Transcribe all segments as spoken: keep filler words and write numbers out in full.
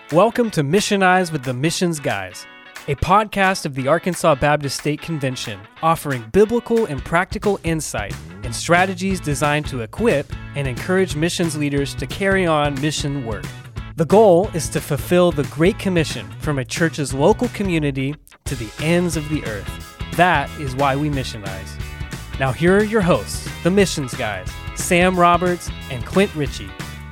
Welcome to Missionize with the Missions Guys, a podcast of the Arkansas Baptist State Convention offering biblical and practical insight and strategies designed to equip and encourage missions leaders to carry on mission work. The goal is to fulfill the Great Commission from a church's local community to the ends of the earth. That is why we missionize. Now here are your hosts, the Missions Guys, Sam Roberts and Clint Ritchie.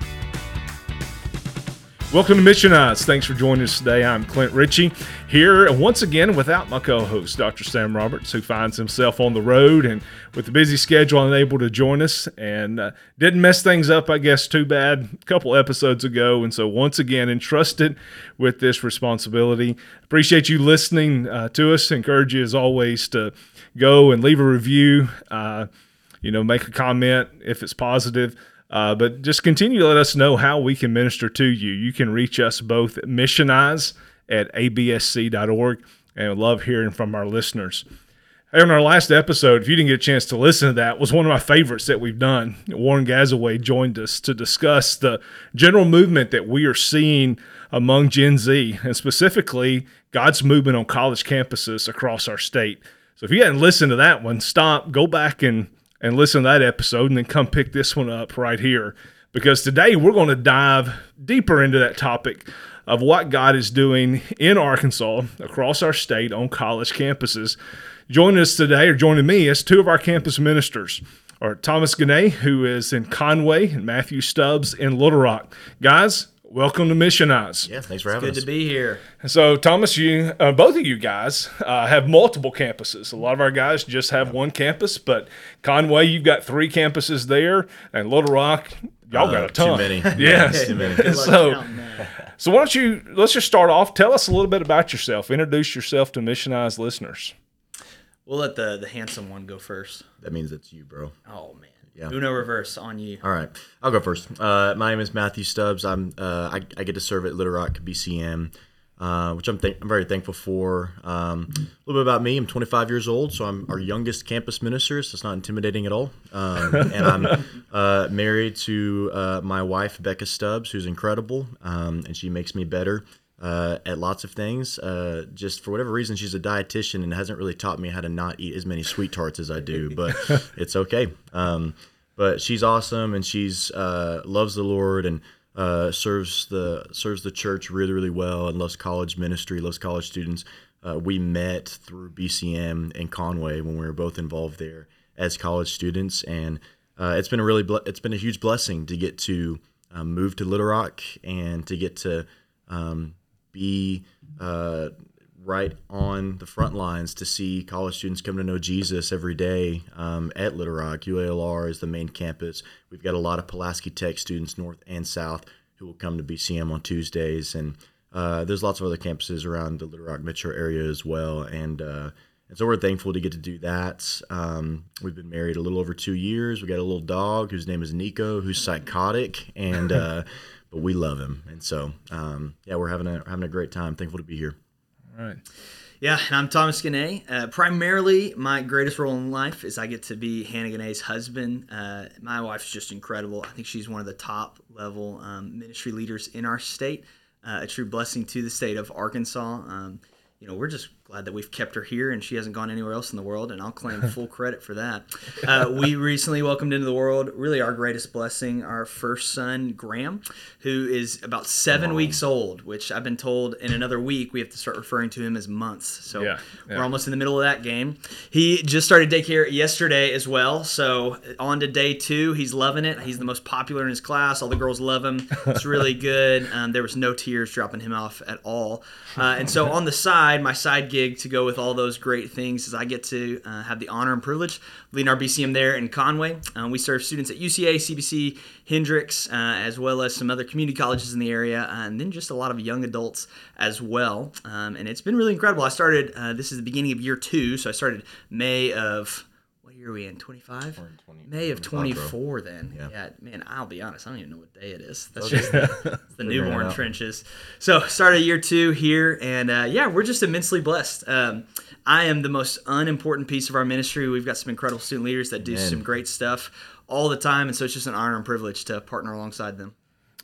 Welcome to Missionize. Thanks for joining us today. I'm Clint Ritchie here once again without my co-host, Doctor Sam Roberts, who finds himself on the road and with a busy schedule unable to join us and uh, didn't mess things up, I guess, too bad a couple episodes ago. And so once again, entrusted with this responsibility. Appreciate you listening uh, to us. Encourage you as always to go and leave a review, uh, you know, make a comment if it's positive. Uh, but just continue to let us know how we can minister to you. You can reach us both at missionize at a b s c dot org, and we love hearing from our listeners. Hey, on our last episode, if you didn't get a chance to listen to that, was one of my favorites that we've done. Warren Gazaway joined us to discuss the general movement that we are seeing among Gen Z, and specifically God's movement on college campuses across our state. So if you hadn't listened to that one, stop, go back and and listen to that episode, and then come pick this one up right here. Because today we're going to dive deeper into that topic of what God is doing in Arkansas, across our state, on college campuses. Joining us today, or joining me, is two of our campus ministers, are Thomas Gannay, who is in Conway, and Matthew Stubbs in Little Rock. Guys, welcome to Missionize. Yeah, thanks for having us. us. Good to be here. So, Thomas, you, uh, both of you guys uh, have multiple campuses. A lot of our guys just have one campus, but Conway, you've got three campuses there, and Little Rock, y'all uh, got a ton. Too many. Yes. Too many. so, so why don't you, let's just start off. Tell us a little bit about yourself. Introduce yourself to Missionize listeners. We'll let the, the handsome one go first. That means it's you, bro. Oh, man. Yeah. Uno reverse on you. All right. I'll go first. Uh, my name is Matthew Stubbs. I'm uh, I, I get to serve at Little Rock B C M, uh, which I'm th- I'm very thankful for. Um, a little bit about me. I'm twenty-five years old, so I'm our youngest campus minister, so it's not intimidating at all. Um, and I'm uh, married to uh, my wife, Becca Stubbs, who's incredible, um, and she makes me better uh, at lots of things. Uh, just for whatever reason, she's a dietitian and hasn't really taught me how to not eat as many sweet tarts as I do, but it's okay. Um, but she's awesome, and she's uh, loves the Lord and uh, serves the serves the church really, really well, and loves college ministry, loves college students. Uh, we met through B C M in Conway when we were both involved there as college students, and uh, it's been a really ble- it's been a huge blessing to get to um, move to Little Rock and to get to um, be uh, right on the front lines to see college students come to know Jesus every day um, at Little Rock. U A L R is the main campus. We've got a lot of Pulaski Tech students, north and south, who will come to B C M on Tuesdays. And uh, there's lots of other campuses around the Little Rock metro area as well. And, uh, and so we're thankful to get to do that. Um, we've been married a little over two years. We got a little dog whose name is Nico, who's psychotic, and uh, but we love him. And so, um, yeah, we're having a having a great time. Thankful to be here. All right. Yeah, and I'm Thomas Gannay. Uh, primarily, my greatest role in life is I get to be Hannah Gannay's husband. Uh, my wife's just incredible. I think she's one of the top level um, ministry leaders in our state. Uh, a true blessing to the state of Arkansas. Um, you know, we're just glad that we've kept her here and she hasn't gone anywhere else in the world, and I'll claim full credit for that. Uh, we recently welcomed into the world, really our greatest blessing, our first son, Graham, who is about seven wow. weeks old, which I've been told in another week we have to start referring to him as months. So yeah, yeah. we're almost in the middle of that game. He just started daycare yesterday as well, so on to day two. He's loving it. He's the most popular in his class. All the girls love him. It's really good. Um, there was no tears dropping him off at all. Uh, and so on the side, my side gig to go with all those great things is I get to uh, have the honor and privilege of leading our B C M there in Conway. Um, we serve students at U C A, C B C, Hendrix, uh, as well as some other community colleges in the area, uh, and then just a lot of young adults as well. Um, and it's been really incredible. I started, uh, this is the beginning of year two, so I started May of, what year are we in, twenty-five? May of twenty-four then. Yeah. yeah, man, I'll be honest, I don't even know what day it is. That's just the, the newborn trenches. So started year two here, and uh, yeah, we're just immensely blessed. Um, I am the most unimportant piece of our ministry. We've got some incredible student leaders that do man. some great stuff all the time, and so it's just an honor and privilege to partner alongside them.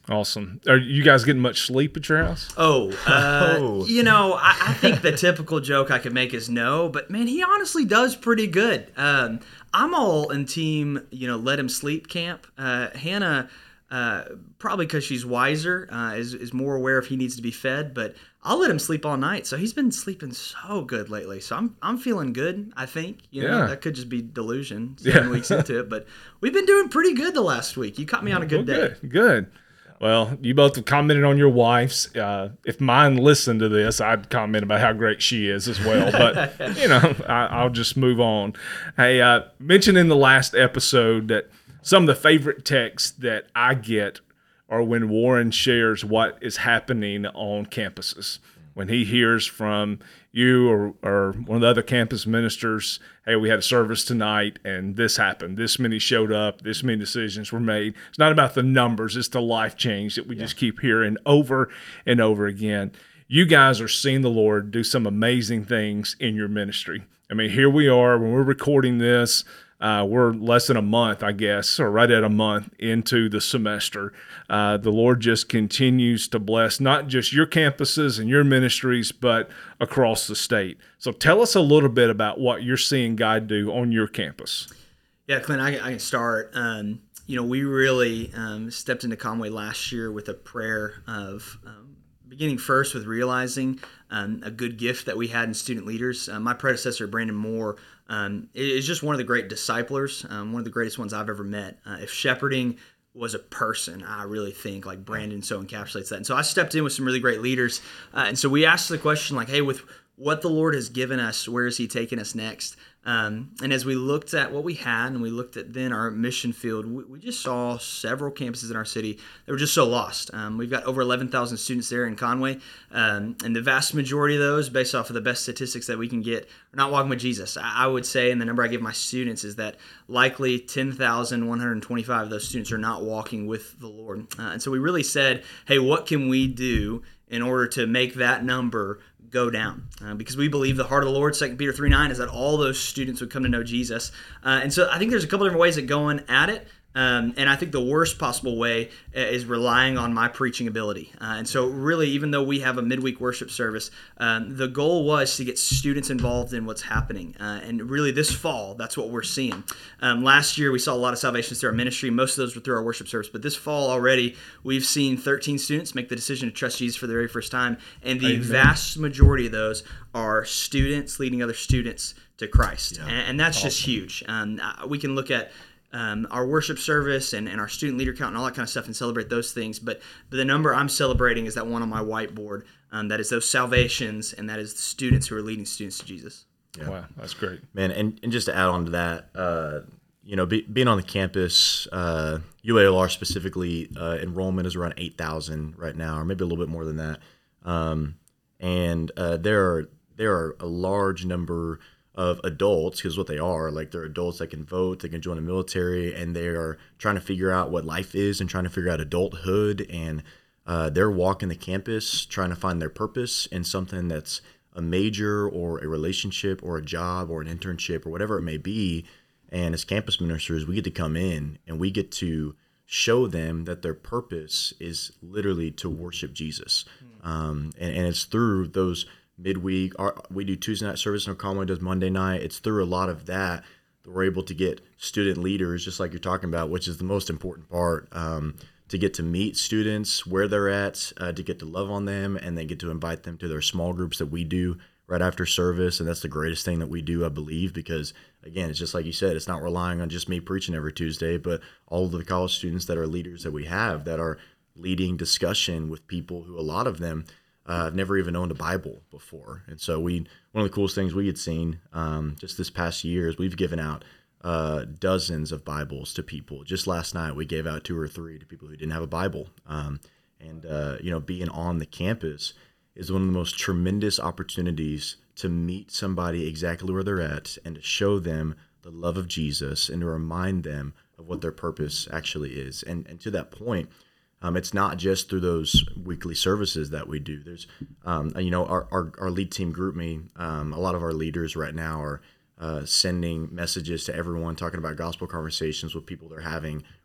Awesome. Are you guys getting much sleep at your house? Oh, uh, Oh. you know, I, I think the typical joke I could make is no, but man, he honestly does pretty good. Um, I'm all in team, you know, let him sleep camp. Uh, Hannah, uh, probably because she's wiser, uh, is, is more aware if he needs to be fed, but I'll let him sleep all night. So he's been sleeping so good lately. So I'm I'm feeling good, I think. You know, Yeah. that could just be delusion seven Yeah. weeks into it, but we've been doing pretty good the last week. You caught me on a good Well, day. good, good. Well, you both have commented on your wife's. Uh, if mine listened to this, I'd comment about how great she is as well. But, you know, I, I'll just move on. Hey, uh, mentioned in the last episode that some of the favorite texts that I get are when Warren shares what is happening on campuses. When he hears from you or, or one of the other campus ministers, hey, we had a service tonight and this happened. This many showed up. This many decisions were made. It's not about the numbers. It's the life change that we just keep hearing over and over again. You guys are seeing the Lord do some amazing things in your ministry. I mean, here we are when we're recording this. Uh, we're less than a month, I guess, or right at a month into the semester. Uh, the Lord just continues to bless not just your campuses and your ministries, but across the state. So tell us a little bit about what you're seeing God do on your campus. Yeah, Clint, I, I can start. Um, you know, we really um, stepped into Conway last year with a prayer of um, beginning first with realizing um, a good gift that we had in student leaders. Uh, my predecessor, Brandon Moore, um, is just one of the great disciplers, um, one of the greatest ones I've ever met. Uh, if shepherding was a person, I really think like Brandon so encapsulates that. And so I stepped in with some really great leaders. Uh, and so we asked the question like, hey, with what the Lord has given us, where is he taking us next? Um, and as we looked at what we had and we looked at then our mission field, we, we just saw several campuses in our city that were just so lost. Um, we've got over eleven thousand students there in Conway, um, and the vast majority of those, based off of the best statistics that we can get, are not walking with Jesus. I, I would say, and the number I give my students is that likely ten thousand one hundred twenty-five of those students are not walking with the Lord. Uh, and so we really said, hey, what can we do in order to make that number go down? Uh, because we believe the heart of the Lord, Second Peter three nine, is that all those students would come to know Jesus. Uh, and so I think there's a couple different ways of going at it. Um, and I think the worst possible way is relying on my preaching ability. Uh, and so really, even though we have a midweek worship service, um, the goal was to get students involved in what's happening. Uh, and really this fall, that's what we're seeing. Um, last year, we saw a lot of salvations through our ministry. Most of those were through our worship service. But this fall already, we've seen thirteen students make the decision to trust Jesus for the very first time. And the Amen. vast majority of those are students leading other students to Christ. Yeah. And, and that's just huge. Um, uh, we can look at Um, our worship service and, and our student leader count and all that kind of stuff and celebrate those things. But, but the number I'm celebrating is that one on my whiteboard. Um, that is those salvations, and that is the students who are leading students to Jesus. Yeah. Wow, that's great. Man, and, and just to add on to that, uh, you know, be, being on the campus, uh, U A L R specifically, uh, enrollment is around eight thousand right now, or maybe a little bit more than that. Um, and uh, there are there are a large number of adults, because what they are, like they're adults that can vote, they can join the military, and they are trying to figure out what life is and trying to figure out adulthood, and uh, they're walking the campus trying to find their purpose in something that's a major or a relationship or a job or an internship or whatever it may be. And as campus ministers, we get to come in and we get to show them that their purpose is literally to worship Jesus. Um, and, and it's through those midweek, our, we do Tuesday night service and Conway does Monday night. It's through a lot of that that we're able to get student leaders, just like you're talking about, which is the most important part, um, to get to meet students where they're at, uh, to get to love on them, and then get to invite them to their small groups that we do right after service. And that's the greatest thing that we do, I believe, because again, it's just like you said, it's not relying on just me preaching every Tuesday, but all of the college students that are leaders that we have that are leading discussion with people who, a lot of them, Uh, I've never even owned a Bible before. And so we, one of the coolest things we had seen um, just this past year is we've given out uh, dozens of Bibles to people. Just last night, we gave out two or three to people who didn't have a Bible. Um, and, uh, you know, being on the campus is one of the most tremendous opportunities to meet somebody exactly where they're at and to show them the love of Jesus and to remind them of what their purpose actually is. And, and to that point, Um, it's not just through those weekly services that we do. There's, um, you know, our, our, our lead team group me, um, a lot of our leaders right now are uh, sending messages to everyone, talking about gospel conversations with people they're having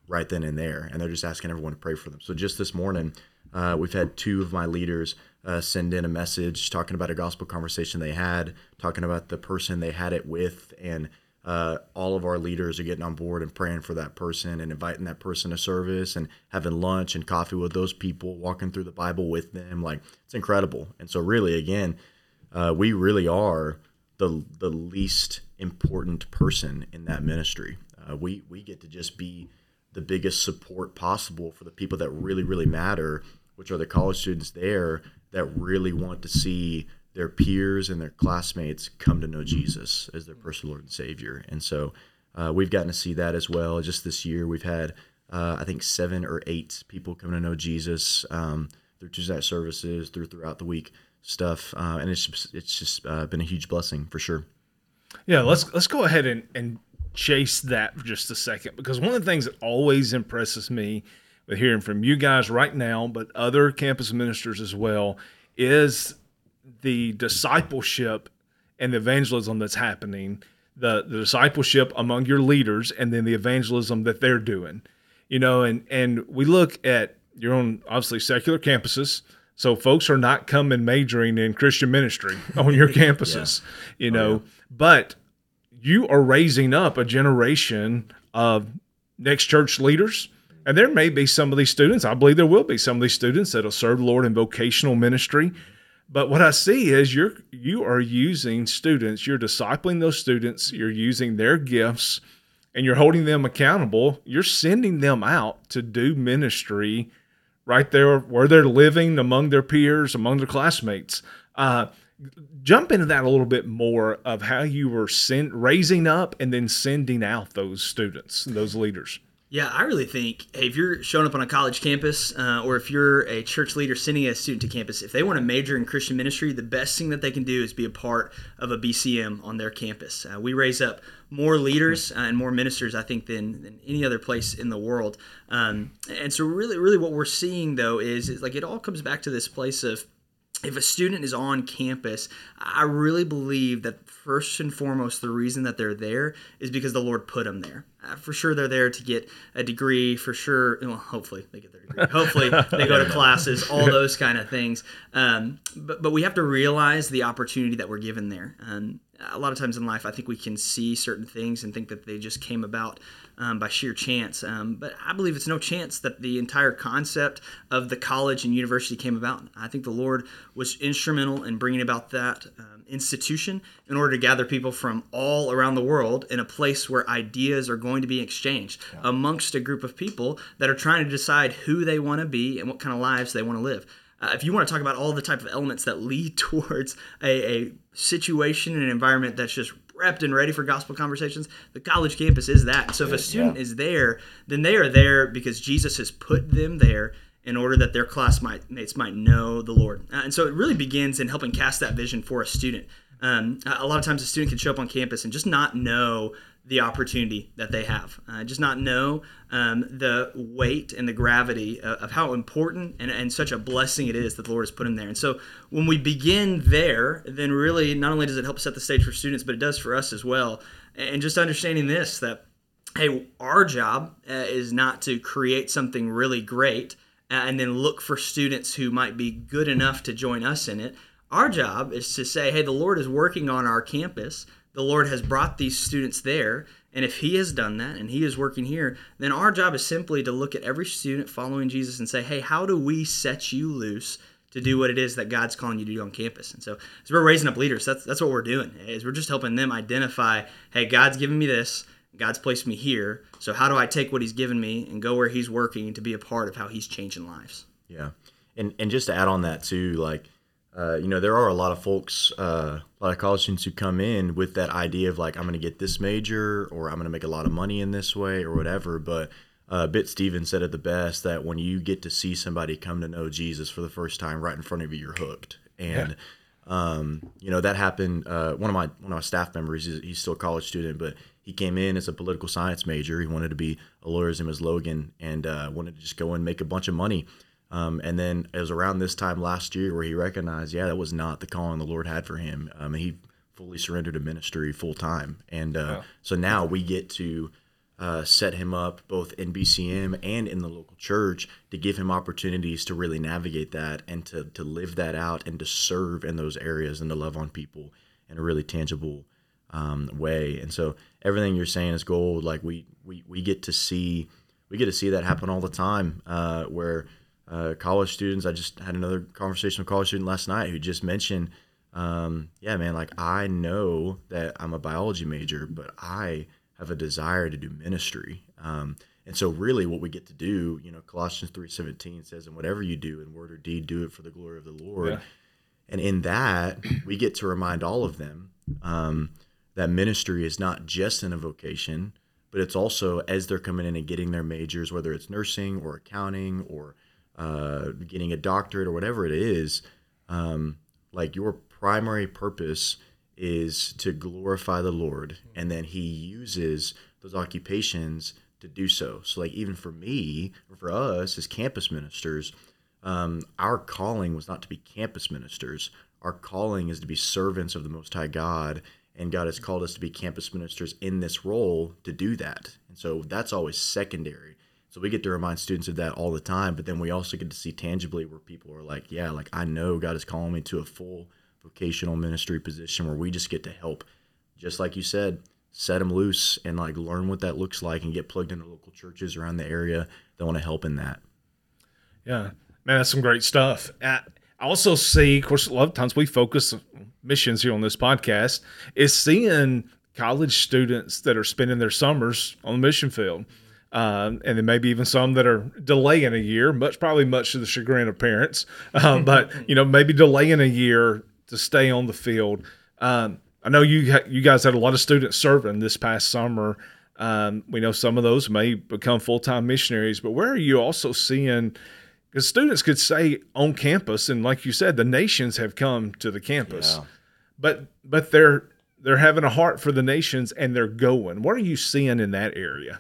right then and there, and they're just asking everyone to pray for them. So just this morning, uh, we've had two of my leaders uh, send in a message talking about a gospel conversation they had, talking about the person they had it with, and uh, all of our leaders are getting on board and praying for that person and inviting that person to service and having lunch and coffee with those people, walking through the Bible with them. Like, it's incredible. And so really, again, uh, we really are the the least important person in that ministry. Uh, we we get to just be the biggest support possible for the people that really, really matter, which are the college students there that really want to see their peers and their classmates come to know Jesus as their personal Lord and Savior. And so uh, we've gotten to see that as well. Just this year, we've had, uh, I think, seven or eight people come to know Jesus um, through Tuesday night services, through throughout the week stuff. Uh, and it's just, it's just uh, been a huge blessing for sure. Yeah, let's let's go ahead and, and chase that for just a second, because one of the things that always impresses me with hearing from you guys right now, but other campus ministers as well, is the discipleship and the evangelism that's happening, the, the discipleship among your leaders, and then the evangelism that they're doing. You know, and, and we look at your own, obviously, secular campuses, so folks are not coming majoring in Christian ministry on your campuses, yeah. you know, oh, yeah. but you are raising up a generation of next church leaders. And there may be some of these students, I believe there will be some of these students that'll serve the Lord in vocational ministry. But what I see is you're you are using students, you're discipling those students, you're using their gifts, and you're holding them accountable. You're sending them out to do ministry right there where they're living, among their peers, among their classmates. Uh, jump into that a little bit more of how you were send, raising up and then sending out those students, those leaders. Yeah, I really think, hey, if you're showing up on a college campus uh, or if you're a church leader sending a student to campus, if they want to major in Christian ministry, the best thing that they can do is be a part of a B C M on their campus. Uh, we raise up more leaders uh, and more ministers, I think, than, than any other place in the world. Um, and so really, really what we're seeing, though, is, is like it all comes back to this place of, if a student is on campus, I really believe that first and foremost, the reason that they're there is because the Lord put them there. Uh, for sure, they're there to get a degree. For sure, well, hopefully they get their degree. Hopefully they go to classes, all those kind of things. Um, but but we have to realize the opportunity that we're given there. Um, a lot of times in life, I think we can see certain things and think that they just came about um, by sheer chance. Um, but I believe it's no chance that the entire concept of the college and university came about. I think the Lord was instrumental in bringing about that um, institution in order to gather people from all around the world in a place where ideas are going to be exchanged yeah. amongst a group of people that are trying to decide who they want to be and what kind of lives they want to live. Uh, if you want to talk about all the type of elements that lead towards a, a situation and an environment that's just prepped and ready for gospel conversations, the college campus is that. So if a student yeah. is there, then they are there because Jesus has put them there in order that their classmates might know the Lord. Uh, and so it really begins in helping cast that vision for a student. Um, a lot of times a student can show up on campus and just not know the opportunity that they have, uh, just not know um, the weight and the gravity of, of how important and, and such a blessing it is that the Lord has put them there. And so when we begin there, then really not only does it help set the stage for students, but it does for us as well. And just understanding this, that, hey, our job uh, is not to create something really great and then look for students who might be good enough to join us in it. Our job is to say, hey, the Lord is working on our campus. The Lord has brought these students there, and if He has done that and He is working here, then our job is simply to look at every student following Jesus and say, hey, how do we set you loose to do what it is that God's calling you to do on campus? And so as we're raising up leaders, that's that's what we're doing, is we're just helping them identify, hey, God's given me this, God's placed me here, so how do I take what He's given me and go where He's working to be a part of how He's changing lives? Yeah, and and just to add on that too, like, Uh, you know, there are a lot of folks, uh, a lot of college students who come in with that idea of like, I'm going to get this major or I'm going to make a lot of money in this way or whatever. But uh, Bit Stevens said it the best, that when you get to see somebody come to know Jesus for the first time right in front of you, you're hooked. And, yeah. um, you know, that happened. Uh, one of my one of my staff members, he's, he's still a college student, but he came in as a political science major. He wanted to be a lawyer. His name was Logan, and uh, wanted to just go and make a bunch of money. Um, and then it was around this time last year where he recognized, yeah, that was not the calling the Lord had for him. Um, he fully surrendered to ministry full time. And uh, wow. so now we get to uh, set him up both in B C M and in the local church to give him opportunities to really navigate that and to, to live that out and to serve in those areas and to love on people in a really tangible um, way. And so everything you're saying is gold. Like we, we, we get to see, we get to see that happen all the time uh, where uh, college students, I just had another conversation with a college student last night who just mentioned, um, yeah, man, like I know that I'm a biology major, but I have a desire to do ministry. Um, and so really what we get to do, you know, Colossians three seventeen says, and whatever you do in word or deed, do it for the glory of the Lord. Yeah. And in that, we get to remind all of them um, that ministry is not just in a vocation, but it's also as they're coming in and getting their majors, whether it's nursing or accounting or uh, getting a doctorate or whatever it is, um, like your primary purpose is to glorify the Lord, and then he uses those occupations to do so. So like even for me, or for us as campus ministers, um, our calling was not to be campus ministers. Our calling is to be servants of the Most High God, and God has called us to be campus ministers in this role to do that. And so that's always secondary. So we get to remind students of that all the time, but then we also get to see tangibly where people are like, yeah, like I know God is calling me to a full vocational ministry position where we just get to help, just like you said, set them loose and like learn what that looks like and get plugged into local churches around the area that want to help in that. Yeah, man, that's some great stuff. I also see, of course, a lot of times we focus on missions here on this podcast, is seeing college students that are spending their summers on the mission field. Um, and then maybe even some that are delaying a year, much probably much to the chagrin of parents, um, but you know maybe delaying a year to stay on the field. Um, I know you ha- you guys had a lot of students serving this past summer. Um, we know some of those may become full-time missionaries, but where are you also seeing, because students could say on campus, and like you said, the nations have come to the campus, yeah. but but they're they're having a heart for the nations and they're going. What are you seeing in that area?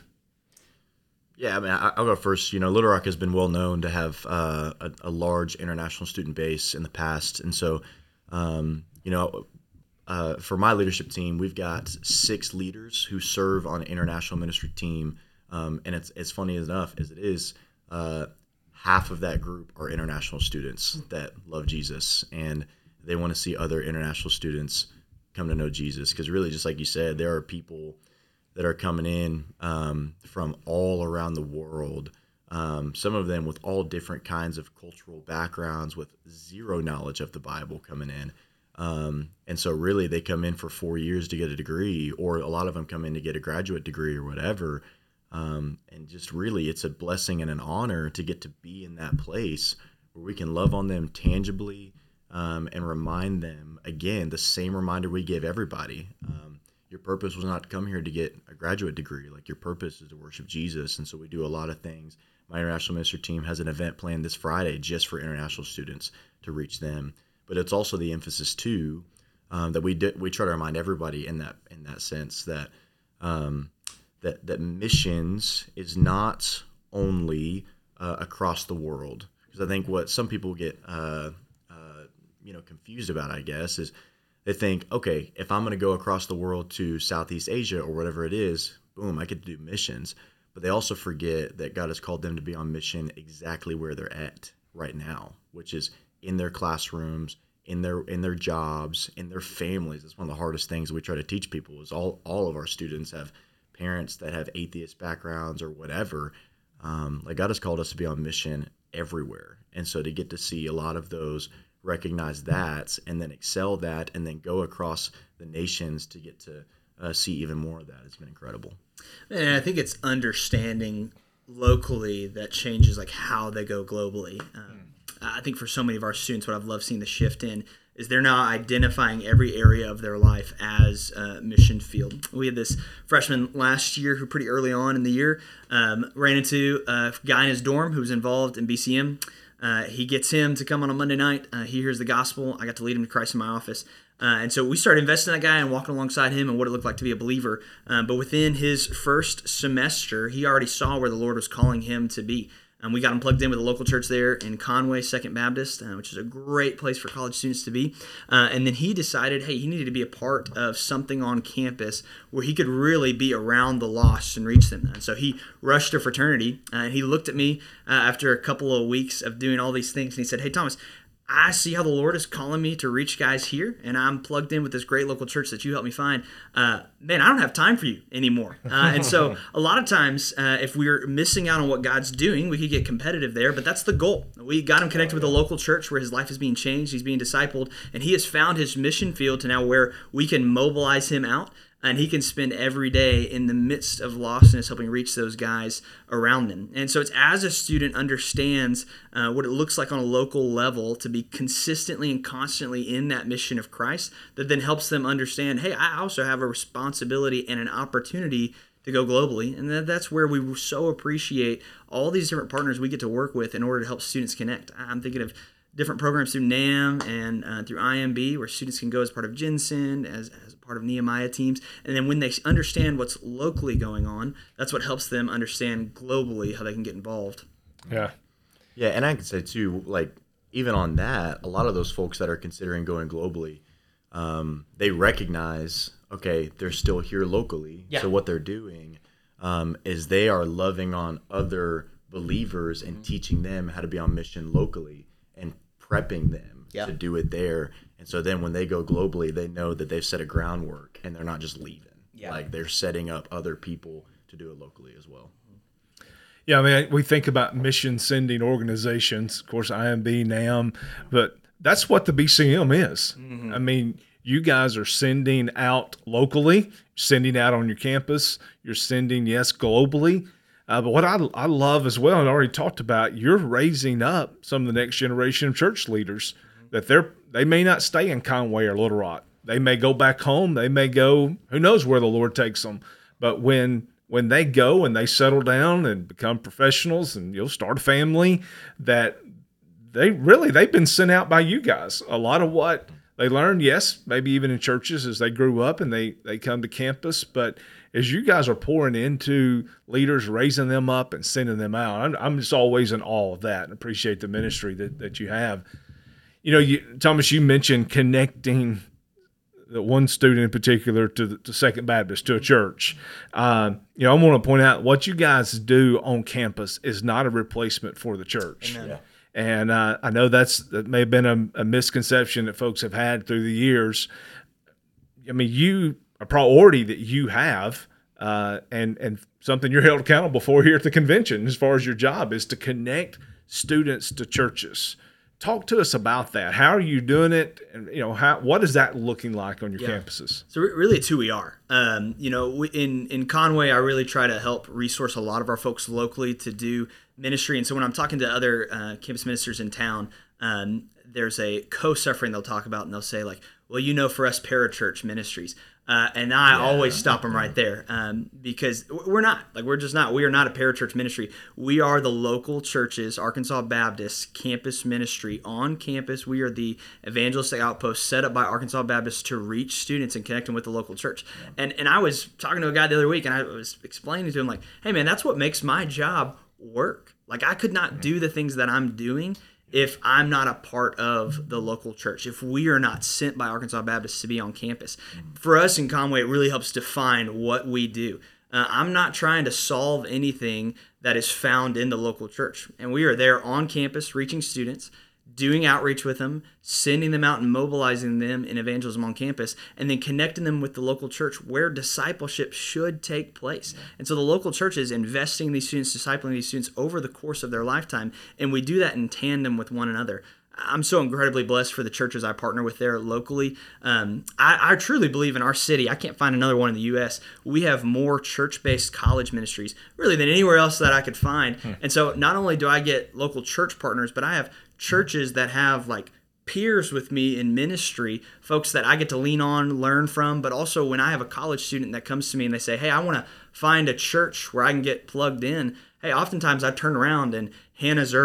Yeah, I mean, I'll go first. You know, Little Rock has been well known to have uh, a, a large international student base in the past. And so, um, you know, uh, for my leadership team, we've got six leaders who serve on an international ministry team. Um, and it's it's funny enough as it is, uh, half of that group are international students that love Jesus. And they want to see other international students come to know Jesus. Because really, just like you said, there are people that are coming in um, from all around the world, um, some of them with all different kinds of cultural backgrounds with zero knowledge of the Bible coming in. Um, and so really they come in for four years to get a degree, or a lot of them come in to get a graduate degree or whatever. Um, and just really it's a blessing and an honor to get to be in that place where we can love on them tangibly um, and remind them, again, the same reminder we give everybody. Um, Your purpose was not to come here to get a graduate degree. Like your purpose is to worship Jesus. And so we do a lot of things. My international ministry team has an event planned this Friday just for international students to reach them. But it's also the emphasis too um, that we did, we try to remind everybody in that in that sense that um, that that missions is not only uh, across the world. Because I think what some people get uh, uh, you know confused about, I guess, is they think, okay, if I'm going to go across the world to Southeast Asia or whatever it is, boom, I get to do missions. But they also forget that God has called them to be on mission exactly where they're at right now, which is in their classrooms, in their in their jobs, in their families. That's one of the hardest things we try to teach people is all, all of our students have parents that have atheist backgrounds or whatever. Um, like God has called us to be on mission everywhere. And so to get to see a lot of those recognize that and then excel that and then go across the nations to get to uh, see even more of that. It's been incredible. And I think it's understanding locally that changes like how they go globally. Um, I think for so many of our students, what I've loved seeing the shift in is they're now identifying every area of their life as a mission field. We had this freshman last year who pretty early on in the year um, ran into a guy in his dorm who was involved in B C M. Uh, he gets him to come on a Monday night. Uh, he hears the gospel. I got to lead him to Christ in my office. Uh, and so we started investing in that guy and walking alongside him and what it looked like to be a believer. Um, but within his first semester, he already saw where the Lord was calling him to be. Um, we got him plugged in with a local church there in Conway, Second Baptist, uh, which is a great place for college students to be. Uh, and then he decided, hey, he needed to be a part of something on campus where he could really be around the lost and reach them. And so he rushed to fraternity, uh, and he looked at me uh, after a couple of weeks of doing all these things, and he said, hey, Thomas, I see how the Lord is calling me to reach guys here, and I'm plugged in with this great local church that you helped me find. Uh, man, I don't have time for you anymore. Uh, and so a lot of times, uh, if we're missing out on what God's doing, we could get competitive there, but that's the goal. We got him connected with a local church where his life is being changed, he's being discipled, and he has found his mission field to now where we can mobilize him out, and he can spend every day in the midst of lostness helping reach those guys around them. And so it's as a student understands uh, what it looks like on a local level to be consistently and constantly in that mission of Christ that then helps them understand, hey, I also have a responsibility and an opportunity to go globally. And that's where we so appreciate all these different partners we get to work with in order to help students connect. I'm thinking of different programs through NAM and uh, through I M B where students can go as part of Ginsend, as, as part of Nehemiah teams. And then when they understand what's locally going on, that's what helps them understand globally how they can get involved. Yeah. Yeah, and I can say too, like, even on that, a lot of those folks that are considering going globally, um, they recognize, okay, they're still here locally. Yeah. So what they're doing um, is they are loving on other believers and teaching them how to be on mission locally and prepping them yeah. to do it there. And so then when they go globally, they know that they've set a groundwork and they're not just leaving. Yeah. Like they're setting up other people to do it locally as well. Yeah, I mean, we think about mission sending organizations, of course, I M B, NAM, but that's what the B C M is. Mm-hmm. I mean, you guys are sending out locally, sending out on your campus, you're sending, yes, globally. Uh, but what I, I love as well, and I already talked about, you're raising up some of the next generation of church leaders that they're they may not stay in Conway or Little Rock. They may go back home. They may go, who knows where the Lord takes them. But when when they go and they settle down and become professionals and you'll start a family, that they really, they've been sent out by you guys. A lot of what they learned, yes, maybe even in churches as they grew up and they, they come to campus, but as you guys are pouring into leaders, raising them up and sending them out, I'm, I'm just always in awe of that and appreciate the ministry that, that you have. You know, you, Thomas, you mentioned connecting the one student in particular to the to Second Baptist, to a church. Uh, you know, I want to point out what you guys do on campus is not a replacement for the church. Amen. Yeah. And uh, I know that's that may have been a, a misconception that folks have had through the years. I mean, you a priority that you have, uh, and and something you're held accountable for here at the convention, as far as your job, is to connect students to churches. Talk to us about that. How are you doing it? And you know, how what is that looking like on your yeah. campuses? So re- really, it's who we are. Um, you know, we, in in Conway, I really try to help resource a lot of our folks locally to do ministry. And so when I'm talking to other uh, campus ministers in town, um, there's a co-suffering they'll talk about, and they'll say like, "Well, you know, for us parachurch ministries." Uh, and I yeah. always stop them right there um, because we're not. Like, we're just not. We are not a parachurch ministry. We are the local church's, Arkansas Baptist campus ministry on campus. We are the evangelistic outpost set up by Arkansas Baptist to reach students and connect them with the local church. Yeah. And and I was talking to a guy the other week, and I was explaining to him, like, hey, man, that's what makes my job work. Like, I could not do the things that I'm doing if I'm not a part of the local church, if we are not sent by Arkansas Baptist to be on campus. For us in Conway, it really helps define what we do. Uh, I'm not trying to solve anything that is found in the local church. And we are there on campus reaching students, doing outreach with them, sending them out and mobilizing them in evangelism on campus, and then connecting them with the local church where discipleship should take place. And so the local church is investing in these students, discipling these students over the course of their lifetime, and we do that in tandem with one another. I'm so incredibly blessed for the churches I partner with there locally. Um, I, I truly believe in our city, I can't find another one in the U S, we have more church-based college ministries really than anywhere else that I could find. Hmm. And so not only do I get local church partners, but I have churches that have like peers with me in ministry, folks that I get to lean on, learn from, but also when I have a college student that comes to me and they say, hey, I want to find a church where I can get plugged in. Hey, oftentimes I turn around and Hannah Zerbel,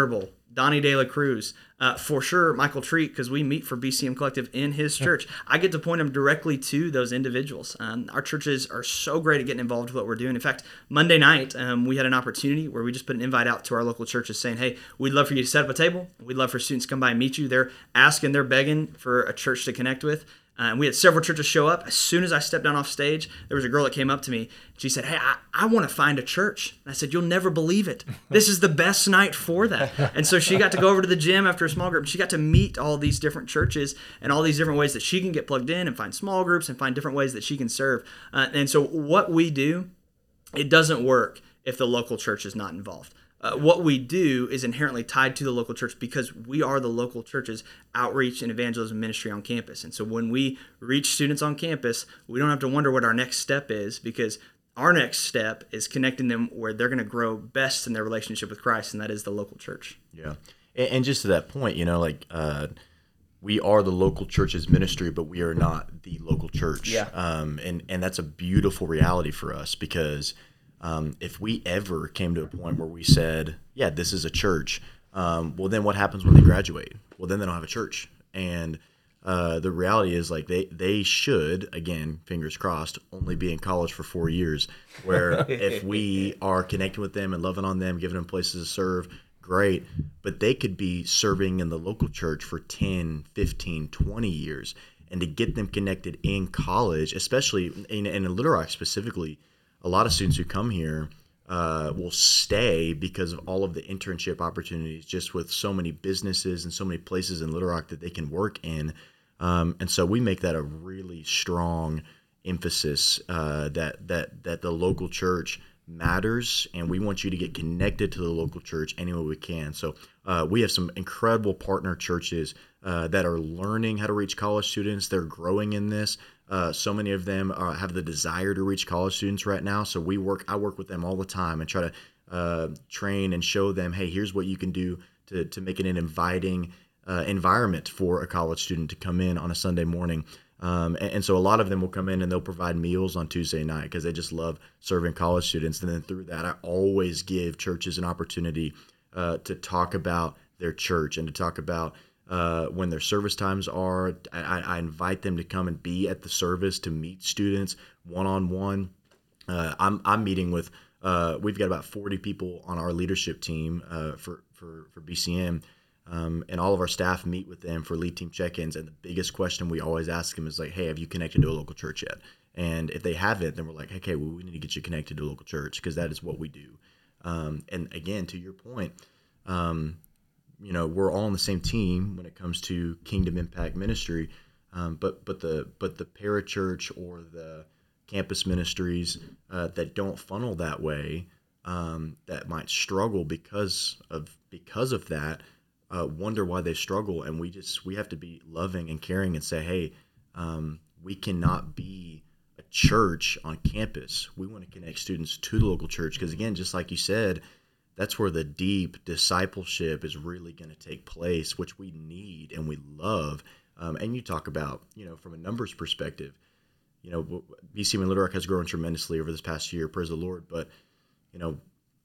Donnie De La Cruz, uh, for sure, Michael Treat, because we meet for B C M Collective in his church. I get to point them directly to those individuals. Um, our churches are so great at getting involved with what we're doing. In fact, Monday night, um, we had an opportunity where we just put an invite out to our local churches saying, hey, we'd love for you to set up a table. We'd love for students to come by and meet you. They're asking, they're begging for a church to connect with. Uh, and we had several churches show up. As soon as I stepped down off stage, there was a girl that came up to me. She said, hey, I, I want to find a church. And I said, you'll never believe it. This is the best night for that. And so she got to go over to the gym after a small group. She got to meet all these different churches and all these different ways that she can get plugged in and find small groups and find different ways that she can serve. Uh, and so what we do, it doesn't work if the local church is not involved. Uh, what we do is inherently tied to the local church because we are the local church's outreach and evangelism ministry on campus. And so when we reach students on campus, we don't have to wonder what our next step is, because our next step is connecting them where they're going to grow best in their relationship with Christ, and that is the local church. Yeah. And, and just to that point, you know, like uh, we are the local church's ministry, but we are not the local church. Yeah. Um, and, and that's a beautiful reality for us, because Um, if we ever came to a point where we said, yeah, this is a church, um, well, then what happens when they graduate? Well, then they don't have a church. And uh, the reality is, like, they, they should, again, fingers crossed, only be in college for four years, where if we are connecting with them and loving on them, giving them places to serve, great. But they could be serving in the local church for ten, fifteen, twenty years. And to get them connected in college, especially in, in Little Rock specifically, a lot of students who come here uh, will stay because of all of the internship opportunities, just with so many businesses and so many places in Little Rock that they can work in. Um, and so we make that a really strong emphasis uh, that that that the local church matters, and we want you to get connected to the local church any way we can. So uh, we have some incredible partner churches uh, that are learning how to reach college students. They're growing in this. Uh, so many of them uh, have the desire to reach college students right now. So we work, I work with them all the time and try to uh, train and show them, hey, here's what you can do to, to make it an inviting uh, environment for a college student to come in on a Sunday morning. Um, and, and so a lot of them will come in and they'll provide meals on Tuesday night because they just love serving college students. And then through that, I always give churches an opportunity uh, to talk about their church and to talk about Uh, when their service times are. I, I invite them to come and be at the service to meet students one-on-one. Uh, I'm, I'm meeting with, uh, we've got about forty people on our leadership team uh, for, for, for B C M, um, and all of our staff meet with them for lead team check-ins. And the biggest question we always ask them is like, hey, have you connected to a local church yet? And if they haven't, then we're like, okay, well, we need to get you connected to a local church, because that is what we do. Um, and again, to your point, um, you know, we're all on the same team when it comes to Kingdom Impact Ministry, um, but but the but the parachurch or the campus ministries uh, that don't funnel that way, um, that might struggle because of because of that, uh, wonder why they struggle, and we just we have to be loving and caring and say, hey, um, we cannot be a church on campus. We want to connect students to the local church, because again, just like you said, that's where the deep discipleship is really going to take place, which we need and we love. Um, and you talk about, you know, from a numbers perspective, you know, B C M in Little Rock has grown tremendously over this past year, praise the Lord. But, you know,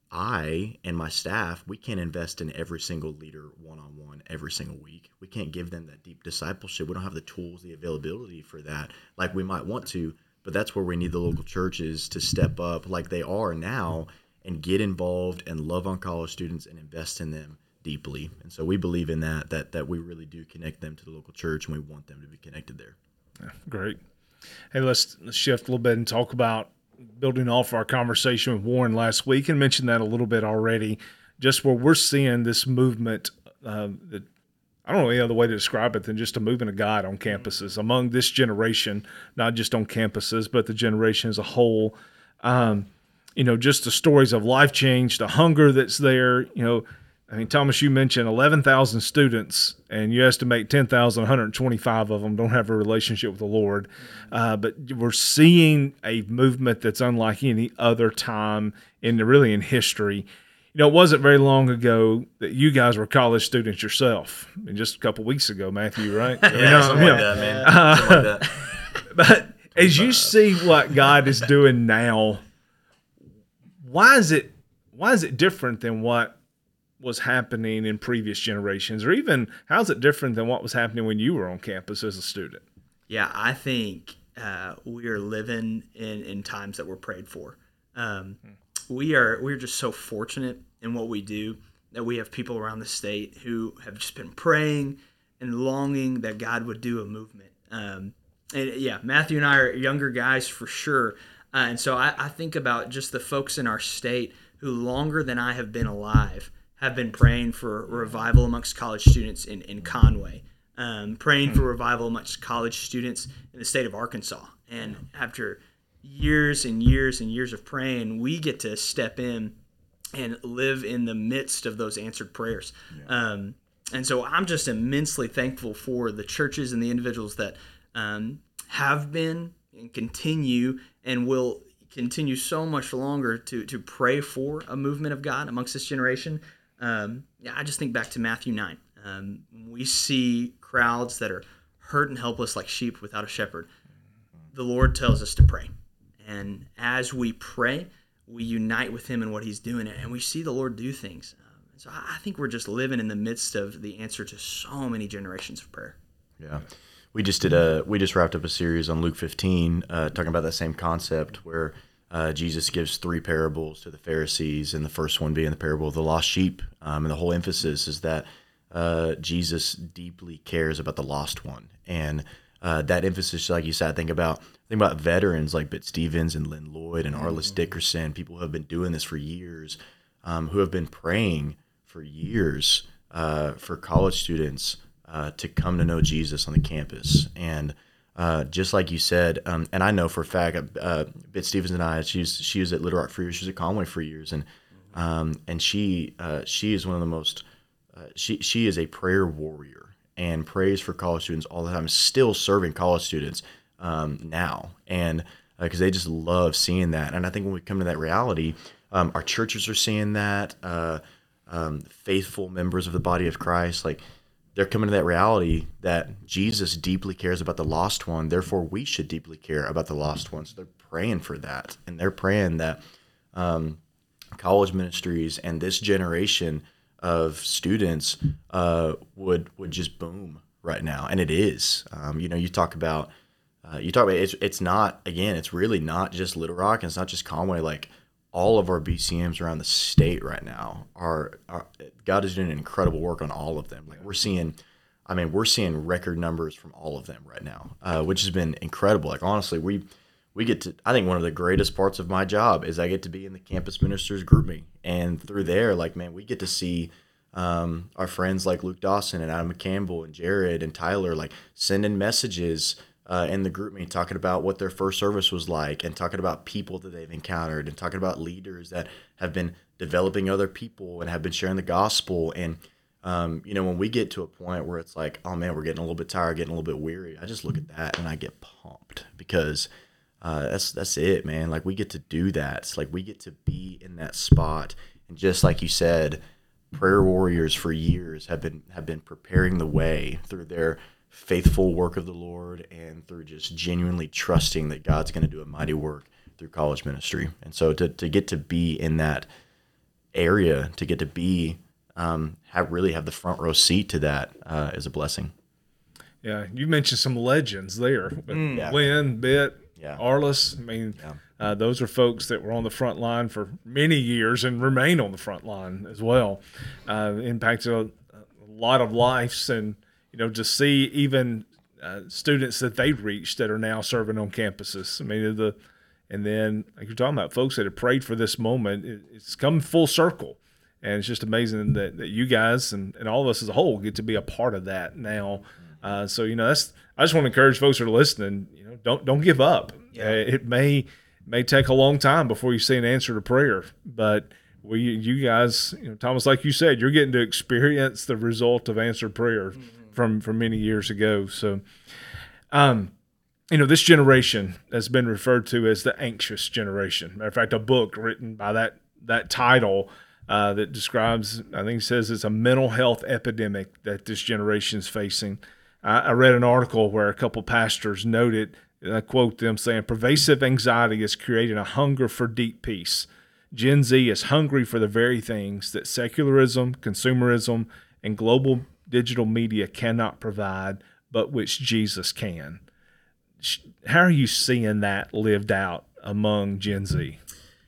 I and my staff, we can't invest in every single leader one-on-one every single week. We can't give them that deep discipleship. We don't have the tools, the availability for that like we might want to. But that's where we need the local churches to step up like they are now and get involved and love on college students and invest in them deeply. And so we believe in that, that that we really do connect them to the local church, and we want them to be connected there. Yeah, great. Hey, let's, let's shift a little bit and talk about building off our conversation with Warren last week, and mentioned that a little bit already, just where we're seeing this movement uh, that I don't know any other way to describe it than just a movement of God on campuses among this generation, not just on campuses, but the generation as a whole. Um, You know, just the stories of life change, the hunger that's there. You know, I mean, Thomas, you mentioned eleven thousand students, and you estimate ten thousand, one hundred twenty-five of them don't have a relationship with the Lord. Uh, but we're seeing a movement that's unlike any other time in the, really in history. You know, it wasn't very long ago that you guys were college students yourself. I mean, just a couple weeks ago, Matthew, right? Yeah, you know, something yeah. like that, man. Uh, something like that. But as you see what God is doing now, Why is it why is it different than what was happening in previous generations, or even how's it different than what was happening when you were on campus as a student? Yeah, I think uh, we are living in, in times that we're prayed for. Um, we are we're just so fortunate in what we do that we have people around the state who have just been praying and longing that God would do a movement. Um, and yeah, Matthew and I are younger guys for sure. Uh, and so I, I think about just the folks in our state who longer than I have been alive have been praying for revival amongst college students in, in Conway, um, praying for revival amongst college students in the state of Arkansas. And after years and years and years of praying, we get to step in and live in the midst of those answered prayers. Yeah. Um, and so I'm just immensely thankful for the churches and the individuals that um, have been and continue and will continue so much longer to to pray for a movement of God amongst this generation. Um, yeah, I just think back to Matthew nine. Um, we see crowds that are hurt and helpless like sheep without a shepherd. The Lord tells us to pray. And as we pray, we unite with him in what he's doing, and we see the Lord do things. Um, so I think we're just living in the midst of the answer to so many generations of prayer. Yeah. We just did a, we just wrapped up a series on Luke fifteen, uh, talking about that same concept where Uh, Jesus gives three parables to the Pharisees, and the first one being the parable of the lost sheep. Um, and the whole emphasis is that uh, Jesus deeply cares about the lost one. And uh, that emphasis, like you said, think about think about veterans like Bit Stevens and Lynn Lloyd and Arliss Dickerson, people who have been doing this for years, um, who have been praying for years uh, for college students uh, to come to know Jesus on the campus. And Uh, just like you said, um, and I know for a fact, uh, Bit Stevens and I, she's she was at Little Rock for years, she was at Conway for years, and um, and she uh, she is one of the most, uh, she she is a prayer warrior and prays for college students all the time, still serving college students um, now, and because uh, they just love seeing that, and I think when we come to that reality, um, our churches are seeing that, uh, um, faithful members of the body of Christ, like. They're coming to that reality that Jesus deeply cares about the lost one. Therefore, we should deeply care about the lost one. So they're praying for that. And they're praying that um, college ministries and this generation of students uh, would would just boom right now. And it is. Um, you know, you talk about, uh, you talk about it's, it's not, again, it's really not just Little Rock. And it's not just Conway. Like, all of our B C Ms around the state right now are, are God is doing an incredible work on all of them. Like we're seeing, I mean, we're seeing record numbers from all of them right now, uh, which has been incredible. Like honestly, we we get to. I think one of the greatest parts of my job is I get to be in the campus ministers group meeting, and through there, like man, we get to see um, our friends like Luke Dawson and Adam Campbell and Jared and Tyler like sending messages. Uh, in the group meeting, talking about what their first service was like and talking about people that they've encountered and talking about leaders that have been developing other people and have been sharing the gospel. And, um, you know, when we get to a point where it's like, oh, man, we're getting a little bit tired, getting a little bit weary, I just look at that and I get pumped because uh, that's that's it, man. Like, we get to do that. It's like we get to be in that spot. And just like you said, prayer warriors for years have been have been preparing the way through their faithful work of the Lord and through just genuinely trusting that God's going to do a mighty work through college ministry. And so to, to get to be in that area, to get to be, um, have really have the front row seat to that uh, is a blessing. Yeah. You mentioned some legends there. Mm. Yeah. Lynn, Bit, yeah. Arliss. I mean, yeah. uh, those are folks that were on the front line for many years and remain on the front line as well. Uh, impacted a, a lot of lives, and you know, to see even uh, students that they reached that are now serving on campuses. I mean, the and then like you're talking about, folks that have prayed for this moment, it, it's come full circle, and it's just amazing that, that you guys and, and all of us as a whole get to be a part of that now. Uh, so you know, that's I just want to encourage folks that are listening. You know, don't don't give up. Yeah. Uh, it may may take a long time before you see an answer to prayer, but we you guys, you know, Thomas, like you said, you're getting to experience the result of answered prayer. Mm-hmm. From, from many years ago. So, um, you know, this generation has been referred to as the anxious generation. Matter of fact, a book written by that that title uh, that describes, I think it says it's a mental health epidemic that this generation is facing. I, I read an article where a couple pastors noted, and I quote them saying, pervasive anxiety is creating a hunger for deep peace. Gen Z is hungry for the very things that secularism, consumerism, and global digital media cannot provide, but which Jesus can. How are you seeing that lived out among Gen Z?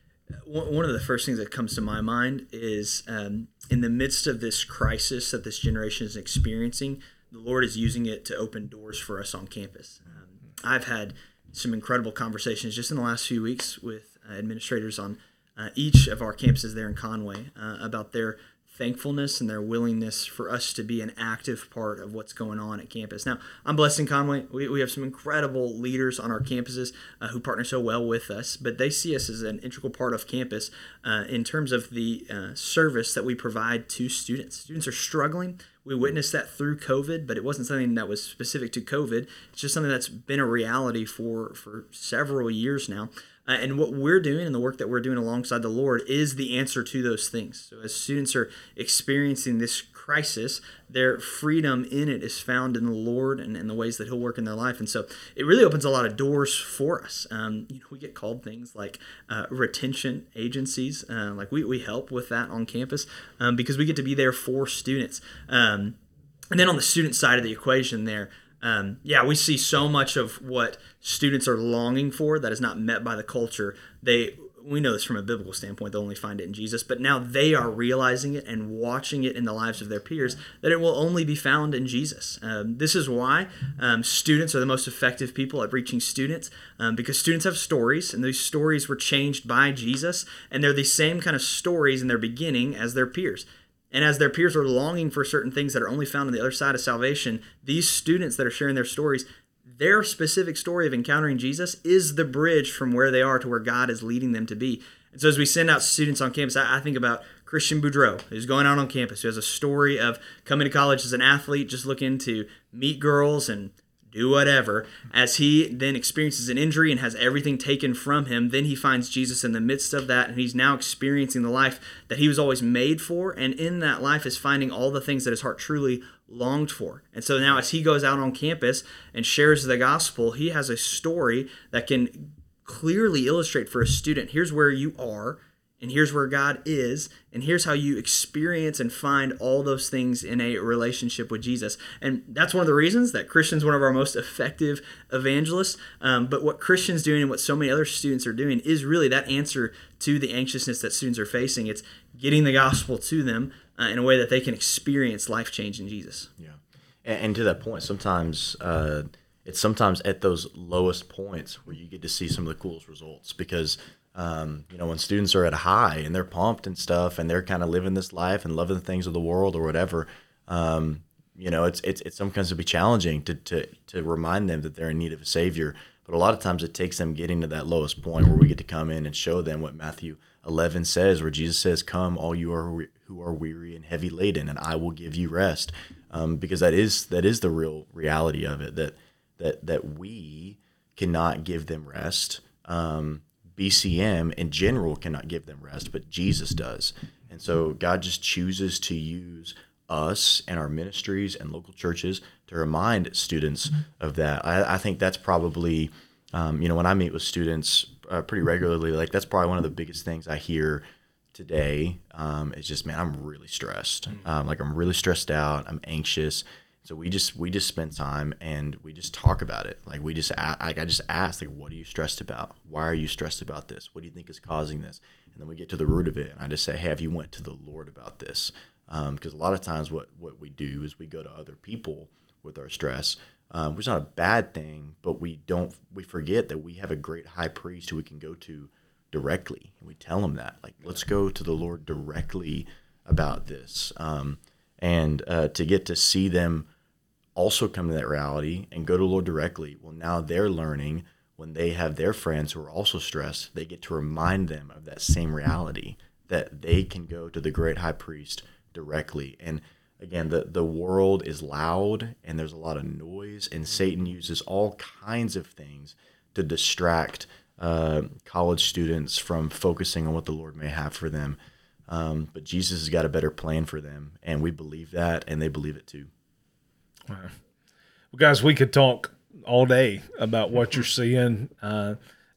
One of the first things that comes to my mind is um, in the midst of this crisis that this generation is experiencing, the Lord is using it to open doors for us on campus. Um, I've had some incredible conversations just in the last few weeks with uh, administrators on uh, each of our campuses there in Conway uh, about their thankfulness and their willingness for us to be an active part of what's going on at campus. Now, I'm blessed in Conway. We, we have some incredible leaders on our campuses uh, who partner so well with us, but they see us as an integral part of campus uh, in terms of the uh, service that we provide to students. Students are struggling. We witnessed that through COVID, but it wasn't something that was specific to COVID. It's just something that's been a reality for, for several years now. Uh, and what we're doing and the work that we're doing alongside the Lord is the answer to those things. So as students are experiencing this crisis, their freedom in it is found in the Lord and in the ways that He'll work in their life. And so it really opens a lot of doors for us. Um, you know, we get called things like uh, retention agencies. Uh, like we, we help with that on campus um, because we get to be there for students. Um, and then on the student side of the equation there, Um, yeah, we see so much of what students are longing for that is not met by the culture. They, we know this from a biblical standpoint, they'll only find it in Jesus, but now they are realizing it and watching it in the lives of their peers, that it will only be found in Jesus. Um, this is why um, students are the most effective people at reaching students, um, because students have stories, and these stories were changed by Jesus, and they're the same kind of stories in their beginning as their peers. And as their peers are longing for certain things that are only found on the other side of salvation, these students that are sharing their stories, their specific story of encountering Jesus is the bridge from where they are to where God is leading them to be. And so as we send out students on campus, I, I think about Christian Boudreau, who's going out on campus, who has a story of coming to college as an athlete, just looking to meet girls and do whatever. As he then experiences an injury and has everything taken from him, then he finds Jesus in the midst of that, and he's now experiencing the life that he was always made for, and in that life is finding all the things that his heart truly longed for. And so now as he goes out on campus and shares the gospel, he has a story that can clearly illustrate for a student, here's where you are, and here's where God is, and here's how you experience and find all those things in a relationship with Jesus. And that's one of the reasons that Christian's one of our most effective evangelists. Um, but what Christian's doing and what so many other students are doing is really that answer to the anxiousness that students are facing. It's getting the gospel to them uh, in a way that they can experience life change in Jesus. Yeah, and, and to that point, sometimes uh, it's sometimes at those lowest points where you get to see some of the coolest results, because Um, you know, when students are at a high and they're pumped and stuff, and they're kind of living this life and loving the things of the world or whatever, um, you know, it's it's it's sometimes to be challenging to to to remind them that they're in need of a savior. But a lot of times it takes them getting to that lowest point where we get to come in and show them what Matthew eleven says, where Jesus says, "Come, all you are who are weary and heavy laden, and I will give you rest." Um, because that is that is the real reality of it, that that that we cannot give them rest. Um, B C M in general cannot give them rest, but Jesus does. And so God just chooses to use us and our ministries and local churches to remind students of that. I, I think that's probably, um, you know, when I meet with students uh, pretty regularly, like that's probably one of the biggest things I hear today um, is just, man, I'm really stressed. Um, like I'm really stressed out. I'm anxious. So we just we just spend time and we just talk about it. Like we just like I just ask, like, what are you stressed about? Why are you stressed about this? What do you think is causing this? And then we get to the root of it, and I just say, hey, have you went to the Lord about this? Um, because a lot of times what what we do is we go to other people with our stress, um, which is not a bad thing, but we don't we forget that we have a great high priest who we can go to directly, and we tell him that, like, let's go to the Lord directly about this. Um, And uh, to get to see them also come to that reality and go to the Lord directly, well, now they're learning when they have their friends who are also stressed, they get to remind them of that same reality, that they can go to the great high priest directly. And again, the, the world is loud and there's a lot of noise, and Satan uses all kinds of things to distract uh, college students from focusing on what the Lord may have for them. Um, but Jesus has got a better plan for them, and we believe that, and they believe it too. Wow. Well, guys, we could talk all day about what you're seeing. Uh,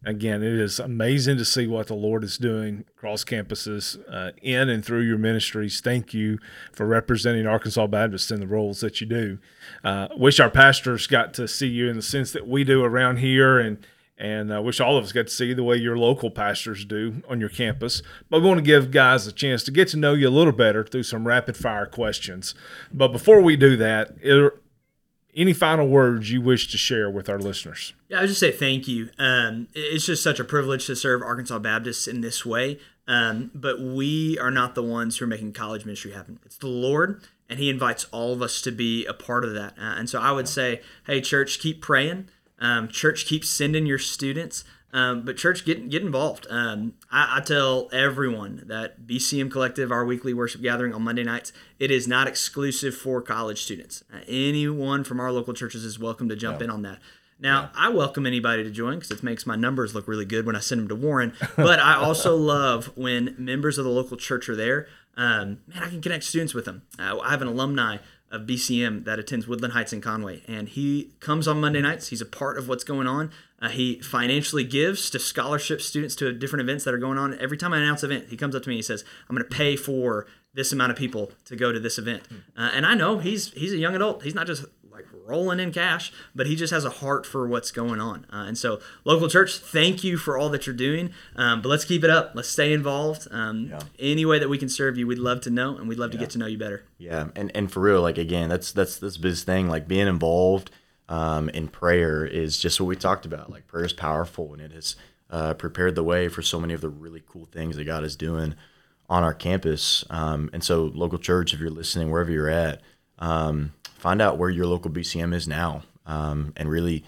Again, it is amazing to see what the Lord is doing across campuses uh, in and through your ministries. Thank you for representing Arkansas Baptist in the roles that you do. Uh, wish our pastors got to see you in the sense that we do around here, and and I uh, wish all of us got to see you the way your local pastors do on your campus. But we want to give guys a chance to get to know you a little better through some rapid-fire questions. But before we do that, it, any final words you wish to share with our listeners? Yeah, I would just say thank you. Um, it's just such a privilege to serve Arkansas Baptists in this way. Um, but we are not the ones who are making college ministry happen. It's the Lord, and He invites all of us to be a part of that. Uh, and so I would say, hey, church, keep praying. Um, church, keep sending your students. Um, but church, get get involved. Um, I, I tell everyone that B C M Collective, our weekly worship gathering on Monday nights, it is not exclusive for college students. Uh, anyone from our local churches is welcome to jump yeah. in on that. Now, yeah. I welcome anybody to join because it makes my numbers look really good when I send them to Warren. But I also love when members of the local church are there. Um, man, I can connect students with them. Uh, I have an alumni of B C M that attends Woodland Heights in Conway, and he comes on Monday nights. He's a part of what's going on. Uh, he financially gives to scholarship students to different events that are going on. Every time I announce an event, he comes up to me and he says, I'm going to pay for this amount of people to go to this event. Uh, and I know he's he's a young adult. He's not just like rolling in cash, but he just has a heart for what's going on. Uh, and so, local church, thank you for all that you're doing. Um, but let's keep it up. Let's stay involved. Um, yeah. Any way that we can serve you, we'd love to know, and we'd love yeah. to get to know you better. Yeah, and and for real, like again, that's that's this biggest thing. Like being involved um, in prayer is just what we talked about. Like prayer is powerful, and it has uh, prepared the way for so many of the really cool things that God is doing on our campus. Um, and so, local church, if you're listening, wherever you're at. Um, Find out where your local B C M is now, um, and really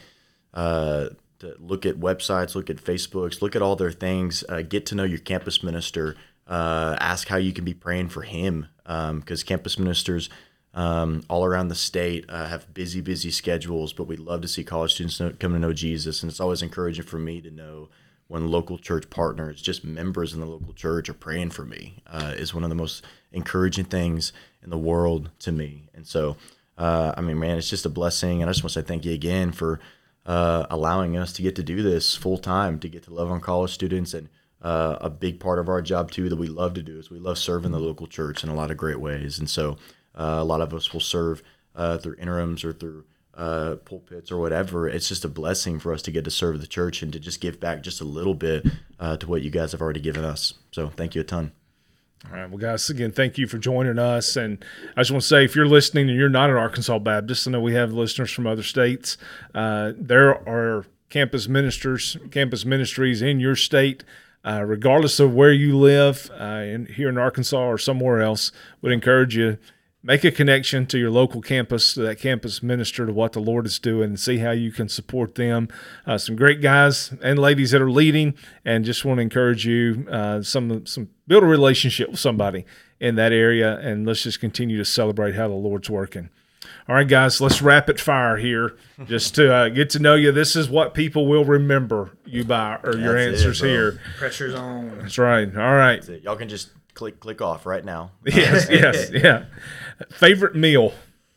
uh, to look at websites, look at Facebooks, look at all their things. Uh, get to know your campus minister. Uh, ask how you can be praying for him, because um, campus ministers um, all around the state uh, have busy, busy schedules. But we'd love to see college students know, come to know Jesus, and it's always encouraging for me to know when local church partners, just members in the local church, are praying for me. Uh, is one of the most encouraging things in the world to me, and so. Uh, I mean, man, it's just a blessing, and I just want to say thank you again for uh, allowing us to get to do this full time, to get to love on college students, and uh, a big part of our job too that we love to do is we love serving the local church in a lot of great ways, and so uh, a lot of us will serve uh, through interims or through uh, pulpits or whatever. It's just a blessing for us to get to serve the church and to just give back just a little bit uh, to what you guys have already given us. So thank you a ton. All right, well, guys, again, thank you for joining us. And I just want to say, if you're listening and you're not an Arkansas Baptist, I know we have listeners from other states. Uh, there are campus ministers, campus ministries in your state, uh, regardless of where you live, uh, in, here in Arkansas or somewhere else. Would encourage you, make a connection to your local campus, to that campus minister, to what the Lord is doing, and see how you can support them. Uh, some great guys and ladies that are leading, and just want to encourage you, uh, some some build a relationship with somebody in that area, and let's just continue to celebrate how the Lord's working. All right, guys, let's rapid fire here just to uh, get to know you. This is what people will remember you by, or your That's answers it, here. Pressure's on. That's right. All right. Y'all can just click click off right now. Yes, yes, yeah. Favorite meal?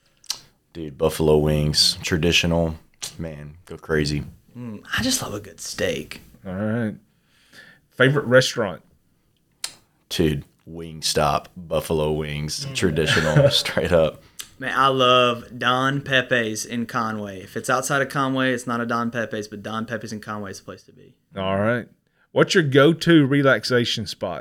Dude, buffalo wings, traditional. Man, go crazy. Mm, I just love a good steak. All right. Favorite restaurant? Dude, Wingstop, buffalo wings, traditional, straight up. Man, I love Don Pepe's in Conway. If it's outside of Conway, it's not a Don Pepe's, but Don Pepe's in Conway is the place to be. All right. What's your go-to relaxation spot?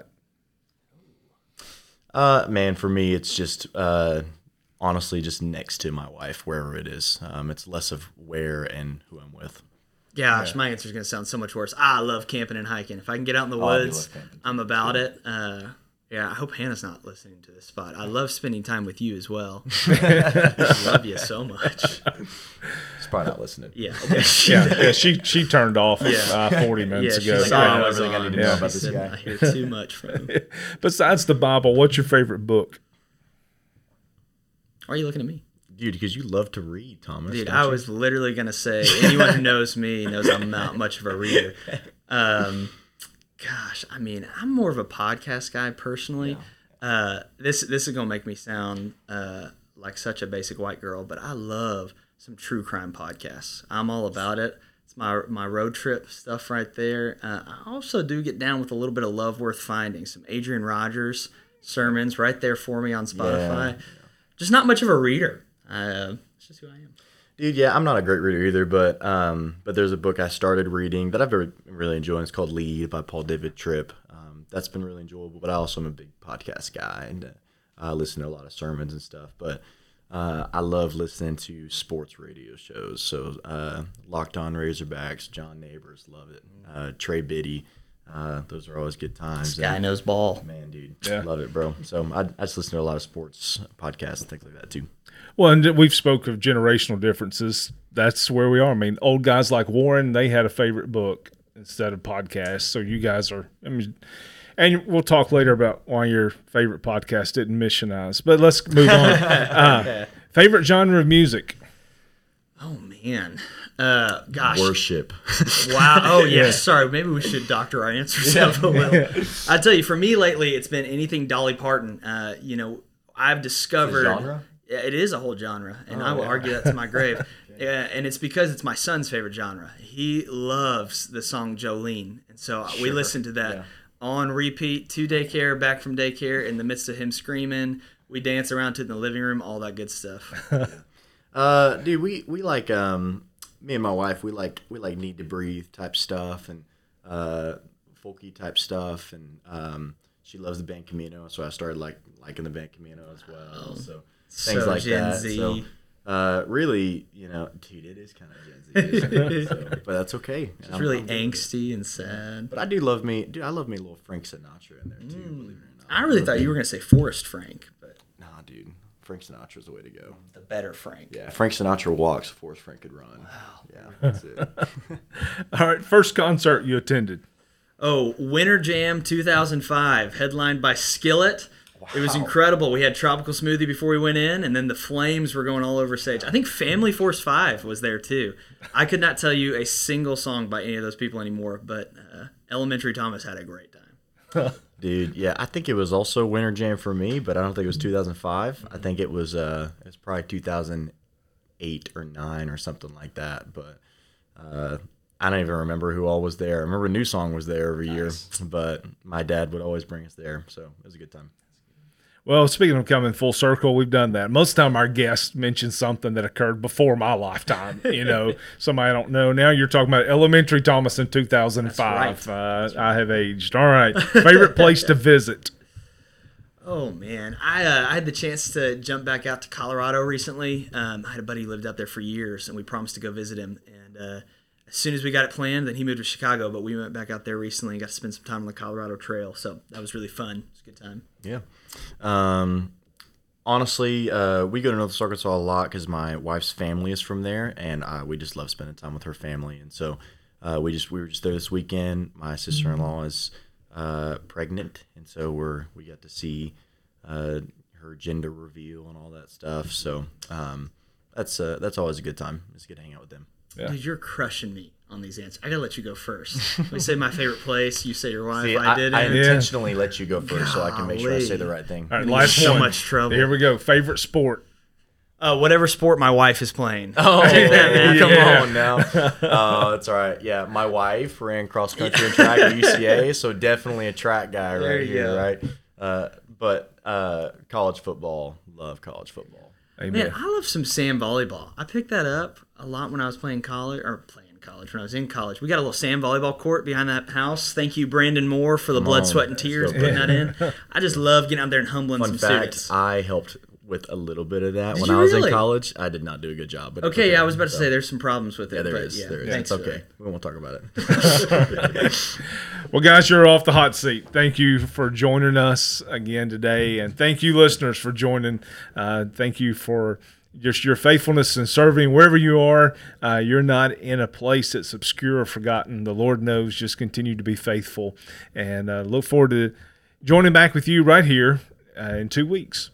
Uh, man, for me, it's just uh, honestly just next to my wife, wherever it is. Um, it's less of where and who I'm with. Gosh, yeah. My answer is going to sound so much worse. I love camping and hiking. If I can get out in the oh, woods, I'm about yeah. it. Uh, yeah, I hope Hannah's not listening to this spot. I love spending time with you as well. I love you so much. She's probably not listening. Yeah, yeah, yeah. She she turned off yeah. uh, forty minutes yeah, ago. Like, I know everything I need to know yeah. about this guy. I hear too much from him. Besides the Bible, what's your favorite book? Why are you looking at me? Dude, because you love to read, Thomas. Dude, I you? was literally going to say, anyone who knows me knows I'm not much of a reader. Um, gosh, I mean, I'm more of a podcast guy personally. Yeah. Uh, this this is going to make me sound uh, like such a basic white girl, but I love some true crime podcasts. I'm all about it. It's my my road trip stuff right there. Uh, I also do get down with a little bit of Love Worth Finding, some Adrian Rogers sermons right there for me on Spotify. Yeah. Just not much of a reader. Uh, it's just who I am. Dude, yeah, I'm not a great reader either, but um, but there's a book I started reading that I've been really enjoying. It's called Lead by Paul David Tripp. Um, that's been really enjoyable, but I also am a big podcast guy, and uh, I listen to a lot of sermons and stuff. But uh, I love listening to sports radio shows. So uh, Locked On Razorbacks, John Neighbors, love it. Uh, Trey Biddy. Uh, those are always good times. This guy and, knows ball. Man, dude. Yeah. Love it, bro. So I, I just listen to a lot of sports podcasts and things like that, too. Well, and we've spoke of generational differences. That's where we are. I mean, old guys like Warren, they had a favorite book instead of podcasts. So you guys are, I mean, and we'll talk later about why your favorite podcast didn't missionize. But let's move on. uh, favorite genre of music? Oh, man. Uh, gosh. Worship. Wow. Oh, yeah. yeah. Sorry. Maybe we should doctor our answers up a little. I tell you, for me lately, it's been anything Dolly Parton. Uh, you know, I've discovered. It's a genre? It is a whole genre, and oh, I will yeah. argue that to my grave. Yeah, and it's because it's my son's favorite genre. He loves the song Jolene, and so sure. we listen to that yeah. on repeat to daycare, back from daycare, in the midst of him screaming. We dance around to it in the living room, all that good stuff. uh, dude, we we like um, me and my wife. We like we like Need to Breathe type stuff and uh, folky type stuff, and um, she loves the band Camino, so I started like liking the band Camino as well. So. Things so like Gen that. Z. So, uh, really, you know, dude, it is kind of Gen Z, isn't it? So, but that's okay. It's I'm, really I'm angsty and sad. But I do love me, dude. I love me a little Frank Sinatra in there too. Mm. Believe it or not. I really I thought you were gonna say Forrest Frank, but nah, dude. Frank Sinatra's the way to go. The better Frank. Yeah, Frank Sinatra walks, Forrest Frank could run. Wow. Yeah, that's it. All right, first concert you attended? Oh, Winter Jam two thousand five, headlined by Skillet. Wow. It was incredible. We had Tropical Smoothie before we went in, and then the Flames were going all over stage. I think Family Force five was there, too. I could not tell you a single song by any of those people anymore, but uh, Elementary Thomas had a great time. Dude, yeah, I think it was also Winter Jam for me, but I don't think it was two thousand five. I think it was uh, it was probably two thousand eight or nine or something like that, but uh, I don't even remember who all was there. I remember New Song was there every nice. year, but my dad would always bring us there, so it was a good time. Well, speaking of coming full circle, we've done that. Most of the time our guests mention something that occurred before my lifetime, you know, somebody I don't know. Now you're talking about Elementary Thomas in two thousand five. That's right. Uh, That's right. I have aged. All right. Favorite place to visit? Oh, man. I uh, I had the chance to jump back out to Colorado recently. Um, I had a buddy who lived out there for years, and we promised to go visit him. And uh, as soon as we got it planned, then he moved to Chicago, but we went back out there recently and got to spend some time on the Colorado Trail. So that was really fun. It was a good time. Yeah. Um, honestly, uh, we go to North Arkansas a lot because my wife's family is from there, and uh, we just love spending time with her family. And so uh, we just we were just there this weekend. My sister-in-law is uh, pregnant, and so we're we got to see uh, her gender reveal and all that stuff. So um, that's uh, that's always a good time. It's good to hang out with them. Yeah. Dude, you're crushing me on these answers. I gotta let you go first. We say my favorite place. You say your wife. See, I, I did. I it. intentionally yeah. let you go first Golly. so I can make sure I say the right thing. All right, last so one. much trouble. Here we go. Favorite sport? Uh, whatever sport my wife is playing. Oh, Take that, man. Come Yeah. on now. Oh, that's all right. Yeah, my wife ran cross country and track at U C A, so definitely a track guy There right you here, go. right? Uh, but uh, college football, love college football. Amen. Man, I love some sand volleyball. I picked that up a lot when I was playing college, or playing college, when I was in college. We got a little sand volleyball court behind that house. Thank you, Brandon Moore, for the Come blood, on, sweat, and let's tears go. putting that in. I just love getting out there and humbling Fun some fact, students. I helped with a little bit of that Did when you I was really? in college. I did not do a good job. But it's Okay, yeah, I was about to so. say there's some problems with it. Yeah, there but is. Yeah, there is. thanks It's for okay. that. We won't talk about it. Well, guys, you're off the hot seat. Thank you for joining us again today, and thank you, listeners, for joining. Uh, thank you for just your faithfulness in serving wherever you are. Uh, you're not in a place that's obscure or forgotten. The Lord knows. Just continue to be faithful, and uh, look forward to joining back with you right here uh, in two weeks.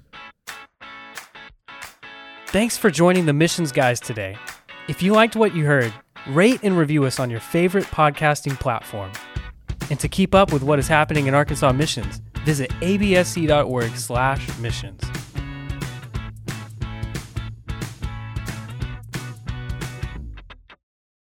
Thanks for joining the Missions Guys today. If you liked what you heard, rate and review us on your favorite podcasting platform. And to keep up with what is happening in Arkansas Missions, visit absc.org slash missions.